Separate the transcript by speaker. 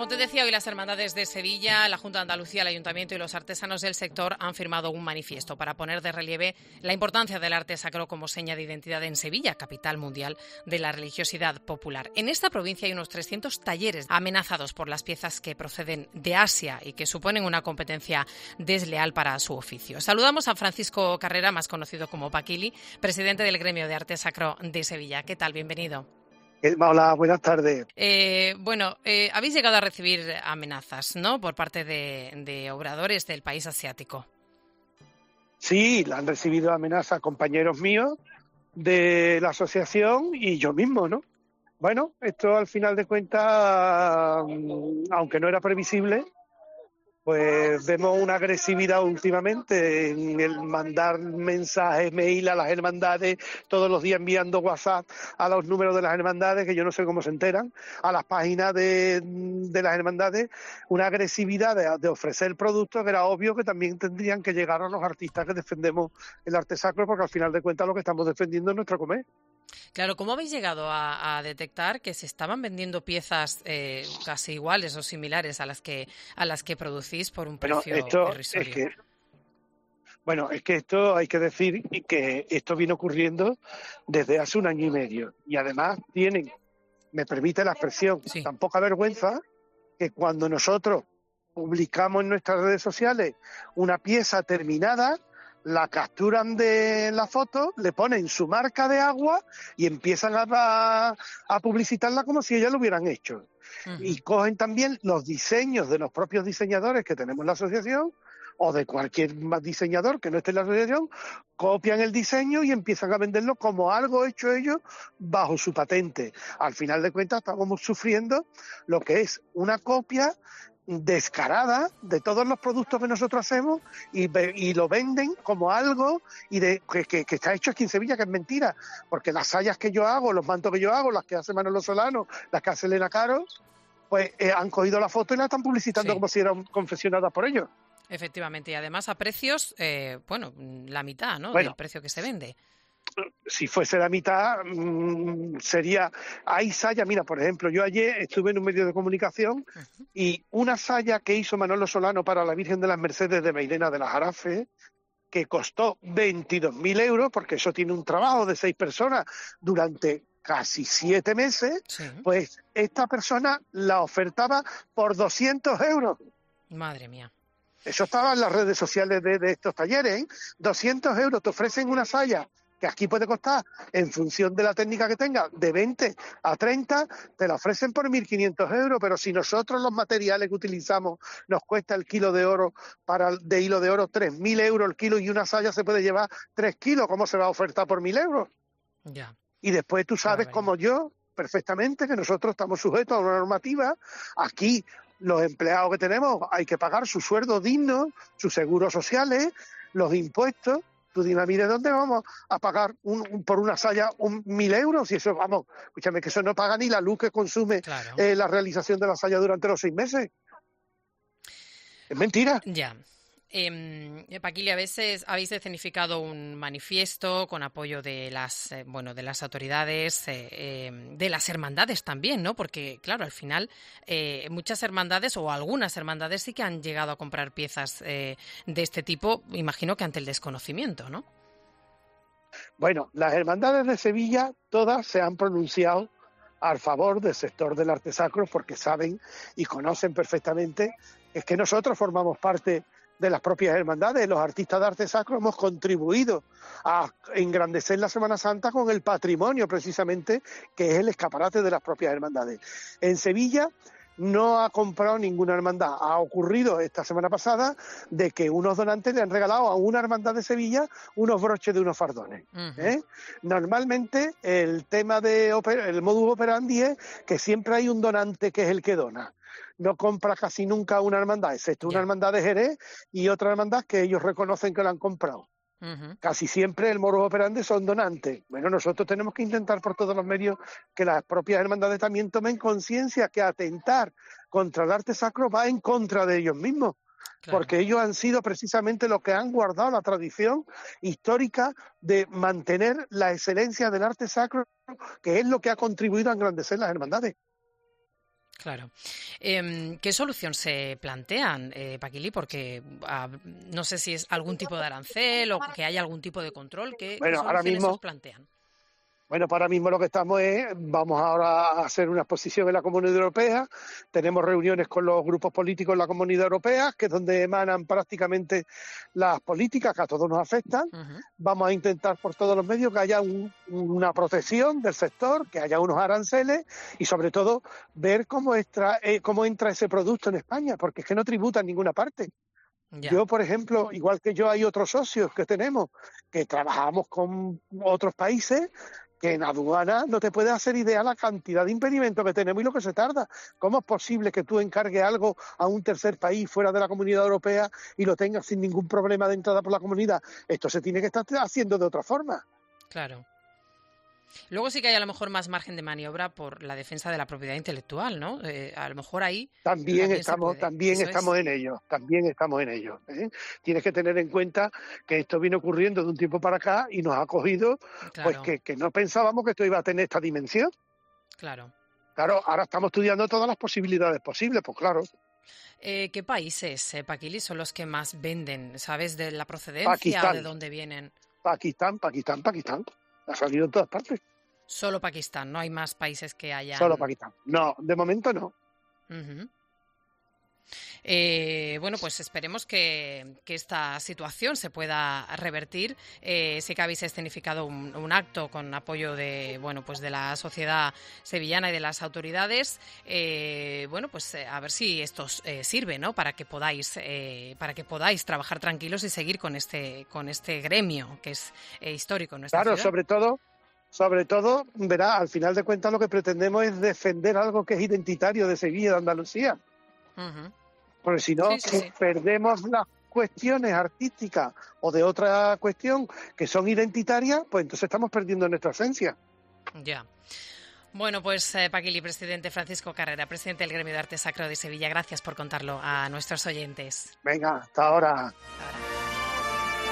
Speaker 1: Como te decía, hoy las Hermandades de Sevilla, la Junta de Andalucía, el Ayuntamiento y los artesanos del sector han firmado un manifiesto para poner de relieve la importancia del arte sacro como seña de identidad en Sevilla, capital mundial de la religiosidad popular. En esta provincia hay unos 300 talleres amenazados por las piezas que proceden de Asia y que suponen una competencia desleal para su oficio. Saludamos a Francisco Carrera, más conocido como Paquili, presidente del Gremio de Arte Sacro de Sevilla. ¿Qué tal? Bienvenido.
Speaker 2: Hola, buenas tardes.
Speaker 1: Habéis llegado a recibir amenazas, ¿no?, por parte de obradores del país asiático.
Speaker 2: Sí, la han recibido amenazas compañeros míos de la asociación y yo mismo, ¿no? Bueno, esto al final de cuentas, aunque no era previsible, pues vemos una agresividad últimamente en el mandar mensajes, mail a las hermandades, todos los días enviando WhatsApp a los números de las hermandades, que yo no sé cómo se enteran, a las páginas de las hermandades, una agresividad de ofrecer productos que era obvio que también tendrían que llegar a los artistas que defendemos el arte sacro, porque al final de cuentas lo que estamos defendiendo es nuestro comer.
Speaker 1: Claro, ¿cómo habéis llegado a detectar que se estaban vendiendo piezas casi iguales o similares a las que producís por un precio irrisorio?
Speaker 2: Es que esto hay que decir que esto viene ocurriendo desde hace 1 año y medio. Y además tienen, me permite la expresión,
Speaker 1: Sí.
Speaker 2: tan poca vergüenza que cuando nosotros publicamos en nuestras redes sociales una pieza terminada, la capturan de la foto, le ponen su marca de agua y empiezan a publicitarla como si ellas lo hubieran hecho.
Speaker 1: Uh-huh.
Speaker 2: Y cogen también los diseños de los propios diseñadores que tenemos en la asociación o de cualquier más diseñador que no esté en la asociación, copian el diseño y empiezan a venderlo como algo hecho ellos bajo su patente. Al final de cuentas estamos sufriendo lo que es una copia descarada de todos los productos que nosotros hacemos y lo venden como algo que está hecho aquí en Sevilla, que es mentira, porque las sayas que yo hago, los mantos que yo hago, las que hace Manolo Solano, las que hace Elena Caro, pues han cogido la foto y la están publicitando como si eran confeccionadas por ellos.
Speaker 1: Efectivamente, y además a precios, la mitad, ¿no?, del precio que se vende.
Speaker 2: Si fuese la mitad, sería... Hay sayas, mira, por ejemplo, yo ayer estuve en un medio de comunicación y una saya que hizo Manolo Solano para la Virgen de las Mercedes de Mairena de las Jarafes, que costó 22.000 euros, porque eso tiene un trabajo de 6 personas durante casi 7 meses, sí. Pues esta persona la ofertaba por 200 euros.
Speaker 1: Madre mía.
Speaker 2: Eso estaba en las redes sociales de estos talleres, ¿eh? 200 euros, te ofrecen una saya que aquí puede costar, en función de la técnica que tenga, de 20 a 30, te la ofrecen por 1.500 euros, pero si nosotros los materiales que utilizamos nos cuesta el kilo de oro, de hilo de oro, 3.000 euros el kilo, y una saya se puede llevar 3 kilos, ¿cómo se va a ofertar por 1.000 euros?
Speaker 1: Ya.
Speaker 2: Y después tú sabes, como yo, perfectamente, que nosotros estamos sujetos a una normativa. Aquí los empleados que tenemos hay que pagar su sueldo digno, sus seguros sociales, los impuestos. Tú dime a mí de dónde vamos a pagar por una saya 1.000 euros, y eso, vamos, escúchame, que eso no paga ni la luz que consume la realización de la saya durante los 6 meses. Es mentira.
Speaker 1: Ya. Paquili, a veces habéis escenificado un manifiesto con apoyo de las autoridades, de las hermandades también, ¿no? Porque, claro, al final muchas hermandades o algunas hermandades sí que han llegado a comprar piezas de este tipo, imagino que ante el desconocimiento, ¿no?
Speaker 2: Bueno, las hermandades de Sevilla todas se han pronunciado a favor del sector del arte sacro, porque saben y conocen perfectamente es que nosotros formamos parte de las propias hermandades. Los artistas de arte sacro hemos contribuido a engrandecer la Semana Santa con el patrimonio, precisamente, que es el escaparate de las propias hermandades. En Sevilla no ha comprado ninguna hermandad. Ha ocurrido esta semana pasada de que unos donantes le han regalado a una hermandad de Sevilla unos broches de unos fardones. Normalmente el tema el modus operandi es que siempre hay un donante que es el que dona. No compra casi nunca una hermandad, excepto una hermandad de Jerez y otra hermandad que ellos reconocen que la han comprado. Casi siempre el modus operandi son donantes. Bueno, nosotros tenemos que intentar por todos los medios que las propias hermandades también tomen conciencia que atentar contra el arte sacro va en contra de ellos mismos. Claro. Porque ellos han sido precisamente los que han guardado la tradición histórica de mantener la excelencia del arte sacro, que es lo que ha contribuido a engrandecer las hermandades.
Speaker 1: Claro. ¿Qué solución se plantean, Paquili? Porque no sé si es algún tipo de arancel o que haya algún tipo de control. ¿Qué soluciones os plantean?
Speaker 2: Bueno, para mismo lo que estamos vamos ahora a hacer una exposición en la Comunidad Europea, tenemos reuniones con los grupos políticos en la Comunidad Europea, que es donde emanan prácticamente las políticas que a todos nos afectan. Vamos a intentar por todos los medios que haya una protección del sector, que haya unos aranceles y sobre todo ver cómo entra ese producto en España, porque es que no tributa en ninguna parte. Ya. Yo, por ejemplo, igual que yo, hay otros socios que tenemos que trabajamos con otros países que en aduana no te puedes hacer idea la cantidad de impedimentos que tenemos y lo que se tarda. ¿Cómo es posible que tú encargues algo a un tercer país fuera de la Comunidad Europea y lo tengas sin ningún problema de entrada por la comunidad? Esto se tiene que estar haciendo de otra forma.
Speaker 1: Claro. Luego sí que hay a lo mejor más margen de maniobra por la defensa de la propiedad intelectual, ¿no? A lo mejor ahí
Speaker 2: también estamos en ello. Tienes que tener en cuenta que esto viene ocurriendo de un tiempo para acá y nos ha cogido, claro, pues que no pensábamos que esto iba a tener esta dimensión.
Speaker 1: Claro,
Speaker 2: ahora estamos estudiando todas las posibilidades posibles, pues claro.
Speaker 1: ¿Qué países, Paquili, son los que más venden? ¿Sabes de la procedencia o de dónde vienen?
Speaker 2: Pakistán. Ha salido en todas partes.
Speaker 1: Solo Pakistán, no hay más países que hayan.
Speaker 2: Solo Pakistán. No, de momento no.
Speaker 1: Bueno, pues esperemos que esta situación se pueda revertir. Sé que habéis escenificado un acto con apoyo de la sociedad sevillana y de las autoridades. A ver si esto sirve, ¿no? Para que podáis trabajar tranquilos y seguir con este gremio que es histórico en nuestra ciudad.
Speaker 2: Claro, sobre todo, verá, al final de cuentas lo que pretendemos es defender algo que es identitario de Sevilla, de Andalucía. Porque si no, perdemos las cuestiones artísticas o de otra cuestión que son identitarias, pues entonces estamos perdiendo nuestra esencia.
Speaker 1: Ya. Bueno, pues Paquili, presidente Francisco Carrera, presidente del Gremio de Arte Sacro de Sevilla, gracias por contarlo a nuestros oyentes.
Speaker 2: Venga, hasta ahora.